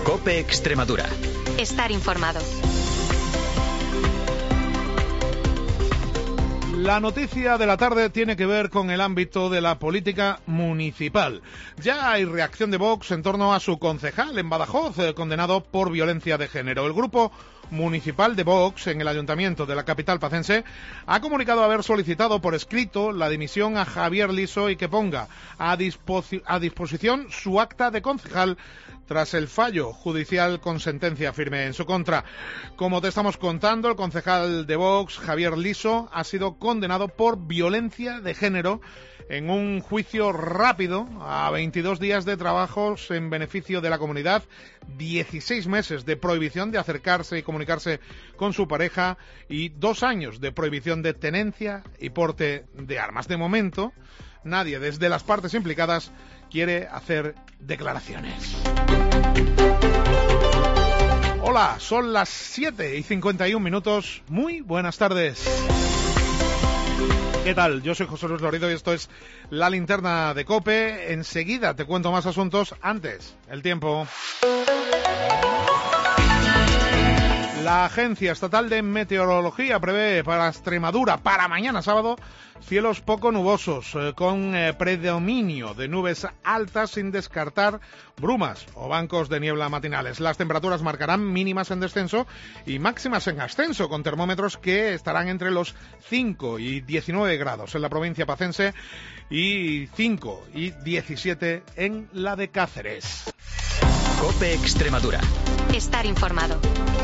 COPE Extremadura. Estar informado. La noticia de la tarde tiene que ver con el ámbito de la política municipal. Ya hay reacción de Vox en torno a su concejal en Badajoz, condenado por violencia de género. El grupo municipal de Vox en el ayuntamiento de la capital pacense ha comunicado haber solicitado por escrito la dimisión a Javier Liso y que ponga a disposición su acta de concejal tras el fallo judicial con sentencia firme en su contra. Como te estamos contando, el concejal de Vox, Javier Liso, ha sido condenado por violencia de género en un juicio rápido a 22 días de trabajos en beneficio de la comunidad, 16 meses de prohibición de acercarse y comunicarse con su pareja y 2 años de prohibición de tenencia y porte de armas. De momento, nadie desde las partes implicadas quiere hacer declaraciones. Hola, son las 7:51. Muy buenas tardes. ¿Qué tal? Yo soy José Luis Lorido y esto es La Linterna de COPE. Enseguida te cuento más asuntos. Antes, el tiempo. La Agencia Estatal de Meteorología prevé para Extremadura, para mañana sábado, cielos poco nubosos, con predominio de nubes altas sin descartar brumas o bancos de niebla matinales. Las temperaturas marcarán mínimas en descenso y máximas en ascenso, con termómetros que estarán entre los 5 y 19 grados en la provincia pacense y 5 y 17 en la de Cáceres. COPE Extremadura. Estar informado.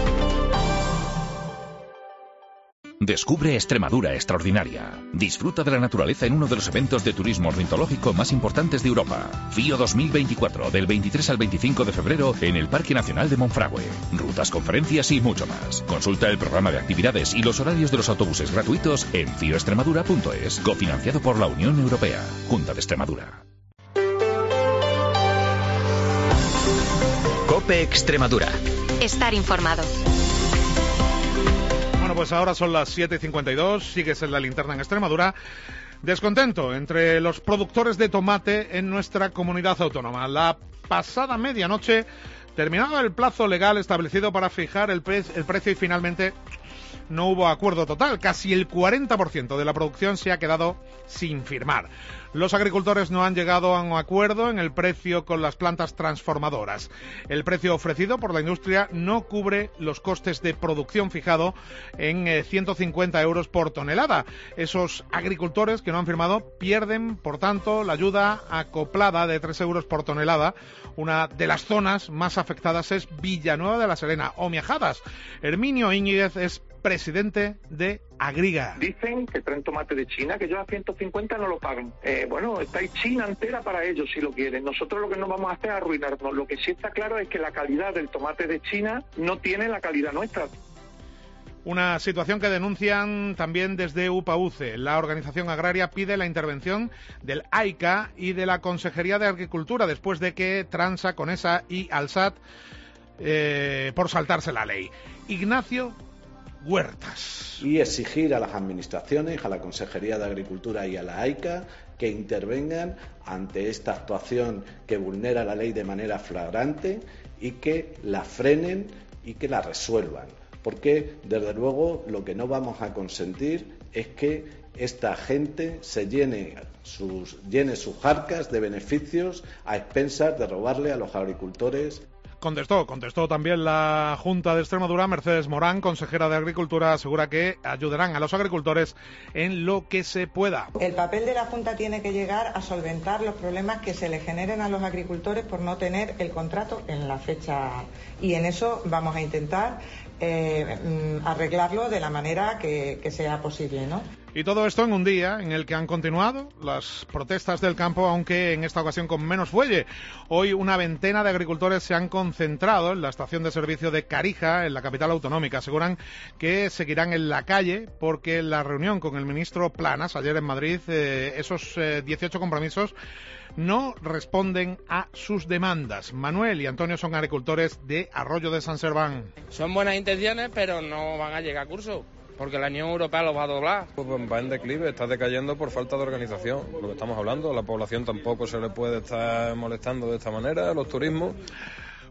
Descubre Extremadura extraordinaria. Disfruta de la naturaleza en uno de los eventos de turismo ornitológico más importantes de Europa. FIO 2024, del 23 al 25 de febrero en el Parque Nacional de Monfragüe. Rutas, conferencias y mucho más. Consulta el programa de actividades y los horarios de los autobuses gratuitos en fioextremadura.es, cofinanciado por la Unión Europea. Junta de Extremadura. COPE Extremadura. Estar informado. Bueno, pues ahora son las 7:52, sigues en La Linterna en Extremadura. Descontento entre los productores de tomate en nuestra comunidad autónoma. La pasada medianoche terminaba el plazo legal establecido para fijar el precio y finalmente no hubo acuerdo total. Casi el 40% de la producción se ha quedado sin firmar. Los agricultores no han llegado a un acuerdo en el precio con las plantas transformadoras. El precio ofrecido por la industria no cubre los costes de producción fijado en 150 euros por tonelada. Esos agricultores que no han firmado pierden, por tanto, la ayuda acoplada de 3 euros por tonelada. Una de las zonas más afectadas es Villanueva de la Serena o Miajadas. Herminio Íñiguez es presidente de Agriga. Dicen que traen tomate de China, que ellos a 150 no lo pagan. Bueno, está ahí China entera para ellos si lo quieren. Nosotros lo que no vamos a hacer es arruinarnos. Lo que sí está claro es que la calidad del tomate de China no tiene la calidad nuestra. Una situación que denuncian también desde UPAUCE. La organización agraria pide la intervención del AICA y de la Consejería de Agricultura después de que transa con esa y Alsat por saltarse la ley. Ignacio Huertas. Y exigir a las administraciones, a la Consejería de Agricultura y a la AICA que intervengan ante esta actuación que vulnera la ley de manera flagrante y que la frenen y que la resuelvan. Porque, desde luego, lo que no vamos a consentir es que esta gente se llene sus arcas de beneficios a expensas de robarle a los agricultores. Contestó también la Junta de Extremadura. Mercedes Morán, consejera de Agricultura, asegura que ayudarán a los agricultores en lo que se pueda. El papel de la Junta tiene que llegar a solventar los problemas que se le generen a los agricultores por no tener el contrato en la fecha, y en eso vamos a intentar arreglarlo de la manera que sea posible, ¿no? Y todo esto en un día en el que han continuado las protestas del campo, aunque en esta ocasión con menos fuelle. Hoy una veintena de agricultores se han concentrado en la estación de servicio de Carija, en la capital autonómica. Aseguran que seguirán en la calle porque en la reunión con el ministro Planas ayer en Madrid, esos 18 compromisos no responden a sus demandas. Manuel y Antonio son agricultores de Arroyo de San Serván. Son buenas intenciones, pero no van a llegar a curso, porque la Unión Europea los va a doblar. Pues va en declive, está decayendo por falta de organización, lo que estamos hablando. La población tampoco se le puede estar molestando de esta manera, los turismos.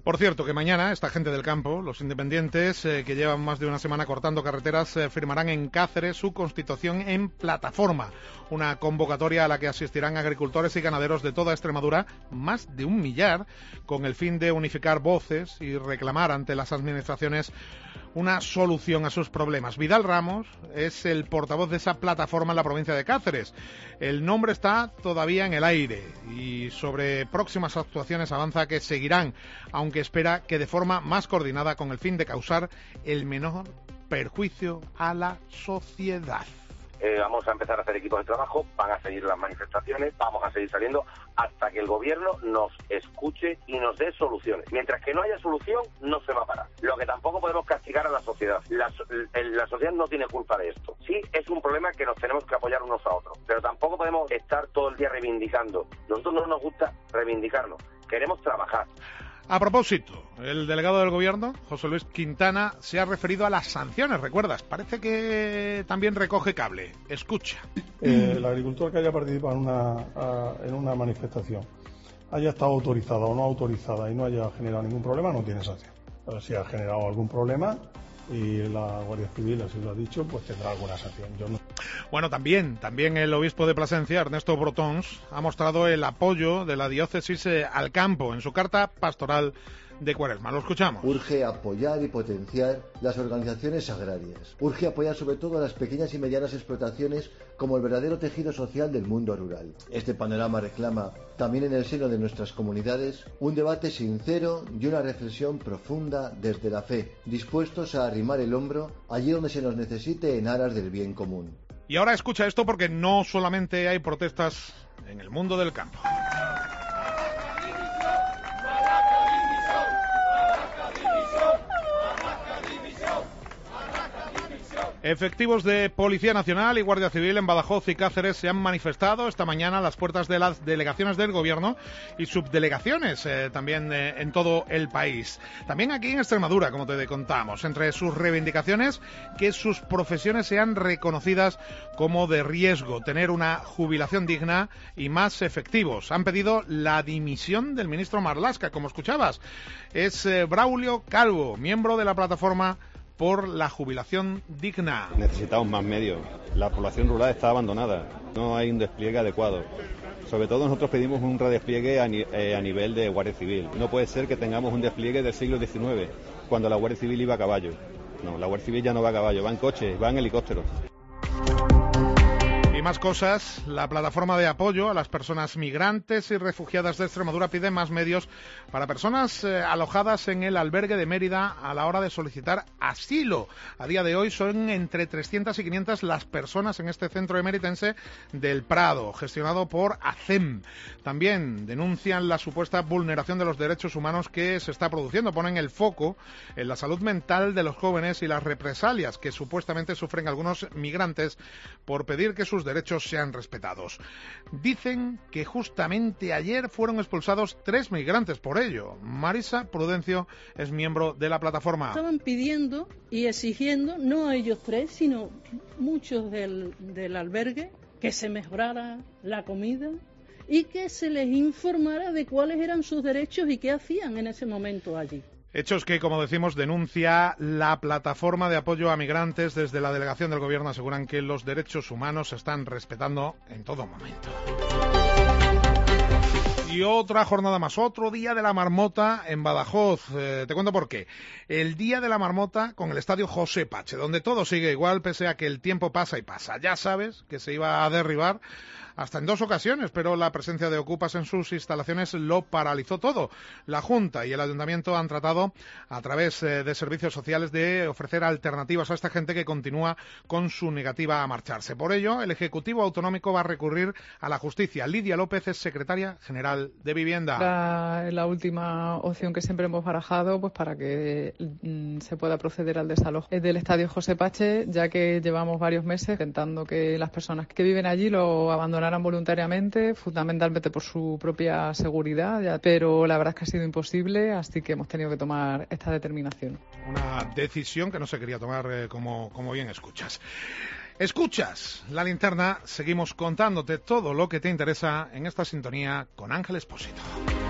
Por cierto, que mañana esta gente del campo, los independientes, que llevan más de una semana cortando carreteras, firmarán en Cáceres su constitución en plataforma, una convocatoria a la que asistirán agricultores y ganaderos de toda Extremadura, más de 1 millar, con el fin de unificar voces y reclamar ante las administraciones una solución a sus problemas. Vidal Ramos es el portavoz de esa plataforma en la provincia de Cáceres. El nombre está todavía en el aire y sobre próximas actuaciones avanza que seguirán, aunque espera que de forma más coordinada con el fin de causar el menor perjuicio a la sociedad. Vamos a empezar a hacer equipos de trabajo, van a seguir las manifestaciones, vamos a seguir saliendo hasta que el gobierno nos escuche y nos dé soluciones. Mientras que no haya solución, no se va a parar. Lo que tampoco podemos castigar a la sociedad. La sociedad no tiene culpa de esto. Sí, es un problema que nos tenemos que apoyar unos a otros, pero tampoco podemos estar todo el día reivindicando. Nosotros no nos gusta reivindicarnos, queremos trabajar. A propósito, el delegado del Gobierno, José Luis Quintana, se ha referido a las sanciones, ¿recuerdas? Parece que también recoge cable. Escucha. El agricultor que haya participado en una manifestación, haya estado autorizada o no autorizada y no haya generado ningún problema, no tiene sanción. Pero si ha generado algún problema y la Guardia Civil así lo ha dicho, pues tendrá alguna sanción. Yo no. Bueno, también el obispo de Plasencia, Ernesto Brotons, ha mostrado el apoyo de la diócesis al campo en su carta pastoral de Cuaresma. Lo escuchamos. Urge apoyar y potenciar las organizaciones agrarias. Urge apoyar sobre todo a las pequeñas y medianas explotaciones como el verdadero tejido social del mundo rural. Este panorama reclama, también en el seno de nuestras comunidades, un debate sincero y una reflexión profunda desde la fe, dispuestos a arrimar el hombro allí donde se nos necesite en aras del bien común. Y ahora escucha esto porque no solamente hay protestas en el mundo del campo. Efectivos de Policía Nacional y Guardia Civil en Badajoz y Cáceres se han manifestado esta mañana a las puertas de las delegaciones del Gobierno y subdelegaciones también en todo el país. También aquí en Extremadura, como te contamos, entre sus reivindicaciones, que sus profesiones sean reconocidas como de riesgo, tener una jubilación digna y más efectivos. Han pedido la dimisión del ministro Marlaska, como escuchabas. Es Braulio Calvo, miembro de la plataforma por la jubilación digna. Necesitamos más medios. La población rural está abandonada. No hay un despliegue adecuado. Sobre todo nosotros pedimos un redespliegue a nivel de Guardia Civil. No puede ser que tengamos un despliegue del siglo XIX, cuando la Guardia Civil iba a caballo. No, la Guardia Civil ya no va a caballo, va en coches, va en helicópteros. Y más cosas, la plataforma de apoyo a las personas migrantes y refugiadas de Extremadura pide más medios para personas alojadas en el albergue de Mérida a la hora de solicitar asilo. A día de hoy son entre 300 y 500 las personas en este centro emeritense del Prado, gestionado por ACEM. También denuncian la supuesta vulneración de los derechos humanos que se está produciendo. Ponen el foco en la salud mental de los jóvenes y las represalias que supuestamente sufren algunos migrantes por pedir que sus derechos sean respetados. Dicen que justamente ayer fueron expulsados 3 migrantes por ello. Marisa Prudencio es miembro de la plataforma. Estaban pidiendo y exigiendo, no a ellos 3, sino muchos del albergue, que se mejorara la comida y que se les informara de cuáles eran sus derechos y qué hacían en ese momento allí. Hechos que, como decimos, denuncia la plataforma de apoyo a migrantes. Desde la delegación del Gobierno aseguran que los derechos humanos se están respetando en todo momento. Y otra jornada más, otro día de la marmota en Badajoz. Te cuento por qué. El día de la marmota con el estadio José Pache, donde todo sigue igual pese a que el tiempo pasa y pasa. Ya sabes que se iba a derribar hasta en 2 ocasiones, pero la presencia de ocupas en sus instalaciones lo paralizó todo. La Junta y el Ayuntamiento han tratado, a través de servicios sociales, de ofrecer alternativas a esta gente que continúa con su negativa a marcharse. Por ello, el Ejecutivo Autonómico va a recurrir a la justicia. Lidia López es secretaria general de Vivienda. La última opción que siempre hemos barajado, pues para que se pueda proceder al desalojo del estadio José Pache, ya que llevamos varios meses intentando que las personas que viven allí lo abandonaran voluntariamente, fundamentalmente por su propia seguridad, pero la verdad es que ha sido imposible, así que hemos tenido que tomar esta determinación. Una decisión que no se quería tomar, como bien escuchas. Escuchas La Linterna, seguimos contándote todo lo que te interesa en esta sintonía con Ángel Expósito.